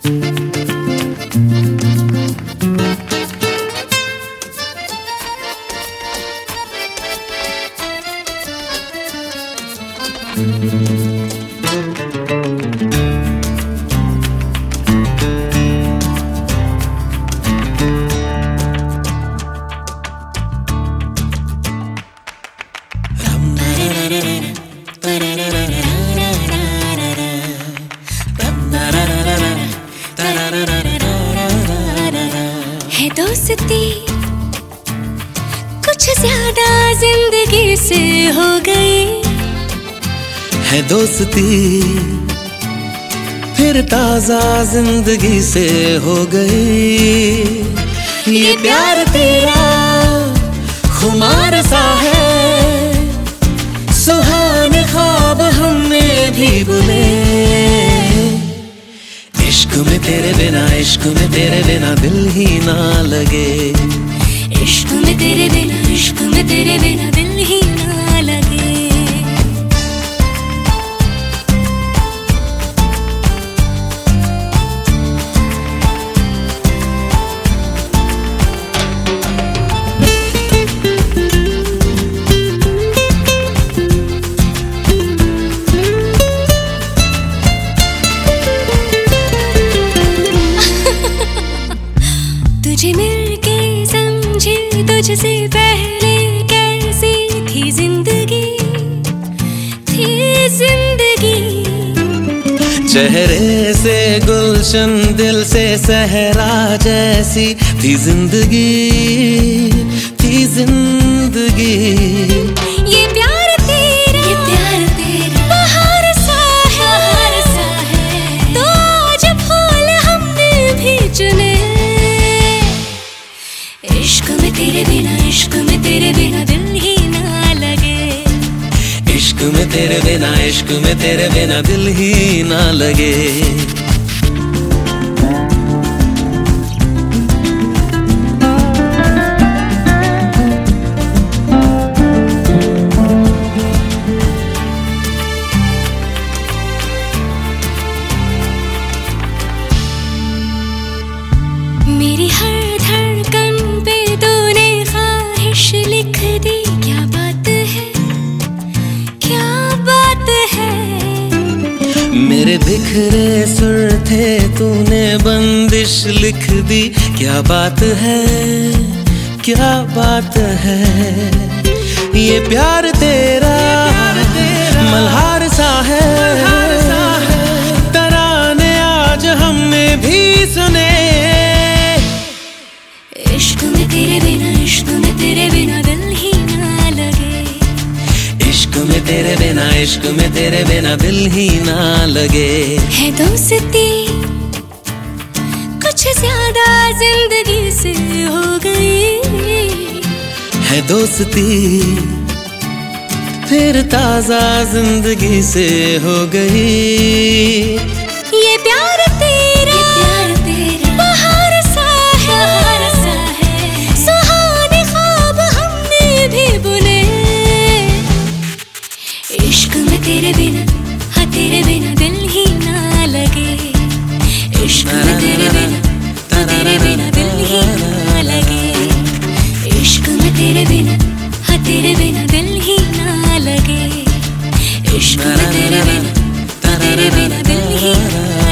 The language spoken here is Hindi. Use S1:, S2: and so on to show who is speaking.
S1: है दोस्ती कुछ ज्यादा जिंदगी से हो गई,
S2: है दोस्ती फिर ताजा जिंदगी से हो गई। ये प्यार तेरा खुमार सा है, सुहाने ख्वाब हमने भी बुने। इश्क में तेरे बिना, इश्क में तेरे बिना दिल ही ना लगे।
S1: इश्क में तेरे बिना, इश्क में तेरे बिना दिल ही ना लगे। तुझे मिलके समझी तुझसे पहले कैसी थी जिंदगी, थी जिंदगी।
S2: चेहरे से गुलशन, दिल से सहरा जैसी थी जिंदगी, थी जिंदगी।
S1: ये प्यार तेरा, ये प्यार तेरा बहार सा है, बहार सा है। तो आज फूल हमने भी चुने। इश्क में तेरे बिना, इश्क में तेरे बिना दिल ही ना लगे।
S2: इश्क में तेरे बिना, इश्क में तेरे बिना दिल ही ना लगे।
S1: मेरी हर धड़कन पे तूने ख्वाहिश लिख दी। क्या बात है, क्या बात है।
S2: मेरे बिखरे सुर थे, तूने बंदिश लिख दी। क्या बात है, क्या बात है। ये प्यार तेरा मल्हार सा है, तराने आज हमने भी सुने।
S1: इश्क में तेरे बिना, इश्क में तेरे बिना दिल ही ना लगे।
S2: इश्क में तेरे बिना, इश्क में तेरे बिना दिल ही ना लगे।
S1: है दोस्ती कुछ ज्यादा जिंदगी से हो गई,
S2: है दोस्ती फिर ताजा जिंदगी से हो गई।
S1: ये प्यार तेरा, ये प्यार तेरा बहार सा है, बहार सा है। सुहाने ख्वाब हमने भी बुने। इश्क में तेरे बिना, हाँ तेरे बिना दिल ही ना लगे। इश्क में तेरे बिना, हाँ तेरे बिना दिल ही ना लगे। इश्क में तेरे बिना, हाँ तेरे बिना दिल ही ना लगे। इश्क में तेरे बिना, हाँ तेरे बिना दिल ही